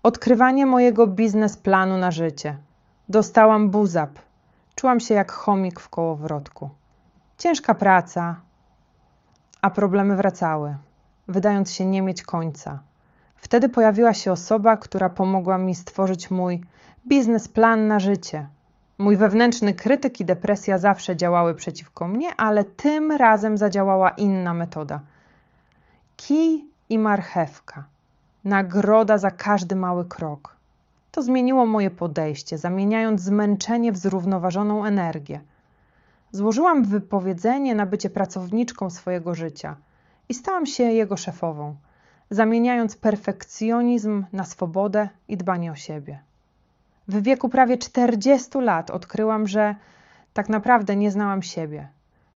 Odkrywanie mojego biznesplanu na życie. Dostałam buzap. Czułam się jak chomik w kołowrotku. Ciężka praca, a problemy wracały, wydając się nie mieć końca. Wtedy pojawiła się osoba, która pomogła mi stworzyć mój biznesplan na życie. Mój wewnętrzny krytyk i depresja zawsze działały przeciwko mnie, ale tym razem zadziałała inna metoda. Kij i marchewka. Nagroda za każdy mały krok. To zmieniło moje podejście, zamieniając zmęczenie w zrównoważoną energię. Złożyłam wypowiedzenie na bycie pracowniczką swojego życia i stałam się jego szefową, zamieniając perfekcjonizm na swobodę i dbanie o siebie. W wieku prawie 40 lat odkryłam, że tak naprawdę nie znałam siebie.